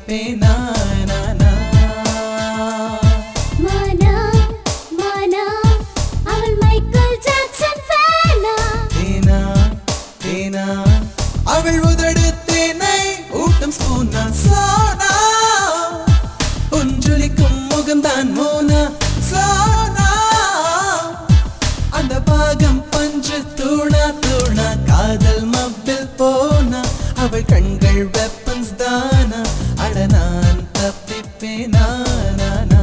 தப்பிப்பேனா நானா மானா மானா அவள் Michael Jackson ஃபேனா தேனா தேனா அவள் உதடு தேனை ஊட்டும் ஸ்பூனா சோனா உஞ்சொலிக்கும் முகம்தான் மோனா சோனா அந்த பாகம் பஞ்சு தூணா தூணா காதல் மப்பில் போனா அவள் கண்கள் வெப்பன்ஸ் தானா அட நான் தப்பிப்பேனா நானா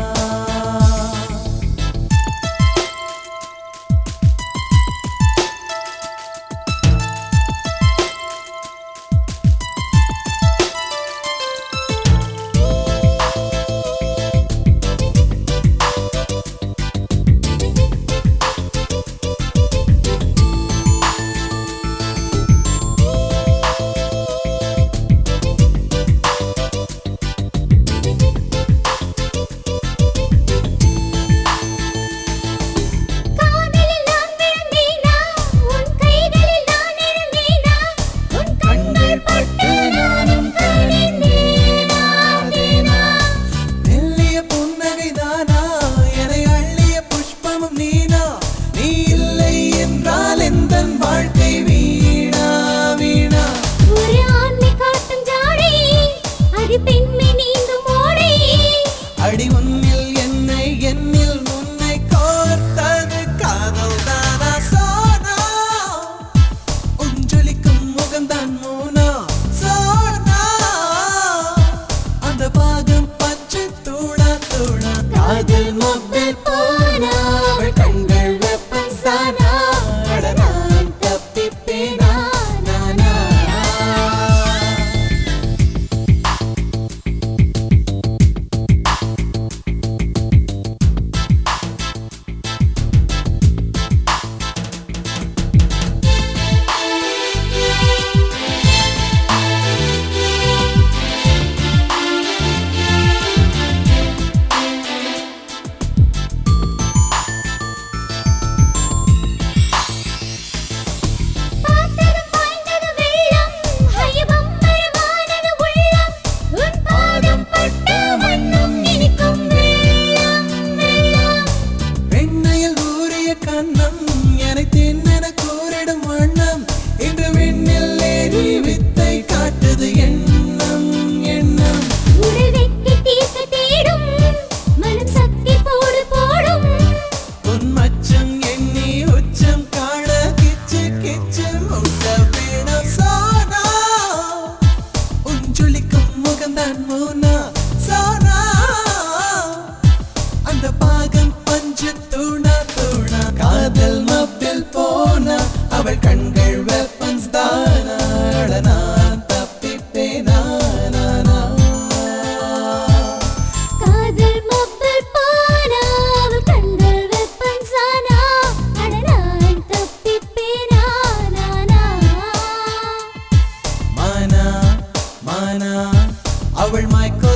அடி உன்னில் என்னை என்னில் உன்னை கோர்த்தது காதல் தானா சோனா உஞ்சொலிக்கும் முகம்தான் மோனா சோனா அந்த பாகம் பச்சை தூணா தூணா காதல் மப்பில் போனா அவள் கண்கள் வெப்பன் சானா அட நான் தப்பிப்பேனா நானா கண்ணம் என்னை தின்னென கூறிடும் வண்ணம் இன்று விண்ணில் ஏறி வித்தை காட்டுது எண்ணம் எண்ணம் உடல் வெட்டி தீர்க்க தேடும் மனம் சக்தி போடு போடும் உன் மச்சம் எண்ணி உச்சம் காண கிச்சு கிச்சு முட்ட வேணும் சோனா உஞ்சொலிக்கும் முகம்தான் மோனா சோனா அந்த பாகம் பஞ்சு தூணா தூணா காதல் மப்பில் போனா அவள் கண்கள் வெப்பன்ஸ் தானா அட நான் தப்பிப்பேனா நானா காதல் மப்பில் போனா அவள் கண்கள் வெப்பன்ஸ் ஆனா அட நான் தப்பிப்பேனா நானா மானா மானா அவள் மைக்கேல்